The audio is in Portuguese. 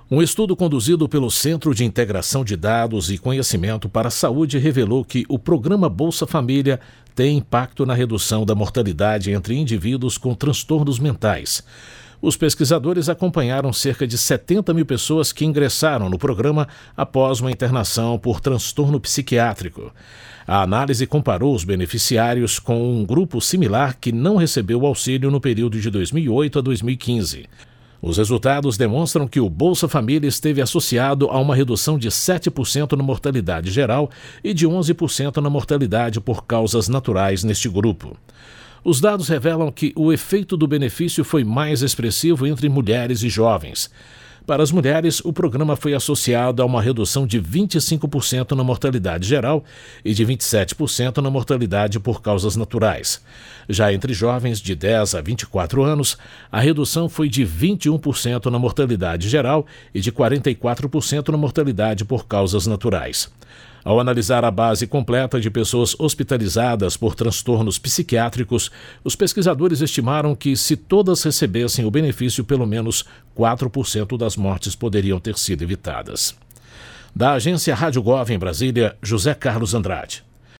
Um estudo conduzido pelo Centro de Integração de Dados e Conhecimento para a Saúde revelou que o programa Bolsa Família tem impacto na redução da mortalidade entre indivíduos com transtornos mentais. Os pesquisadores acompanharam cerca de 70 mil pessoas que ingressaram no programa após uma internação por transtorno psiquiátrico. A análise comparou os beneficiários com um grupo similar que não recebeu o auxílio no período de 2008 a 2015. Os resultados demonstram que o Bolsa Família esteve associado a uma redução de 7% na mortalidade geral e de 11% na mortalidade por causas naturais neste grupo. Os dados revelam que o efeito do benefício foi mais expressivo entre mulheres e jovens. Para as mulheres, o programa foi associado a uma redução de 25% na mortalidade geral e de 27% na mortalidade por causas naturais. Já entre jovens de 10 a 24 anos, a redução foi de 21% na mortalidade geral e de 44% na mortalidade por causas naturais. Ao analisar a base completa de pessoas hospitalizadas por transtornos psiquiátricos, os pesquisadores estimaram que, se todas recebessem o benefício, pelo menos 4% das mortes poderiam ter sido evitadas. Da agência Rádio Gov em Brasília, José Carlos Andrade.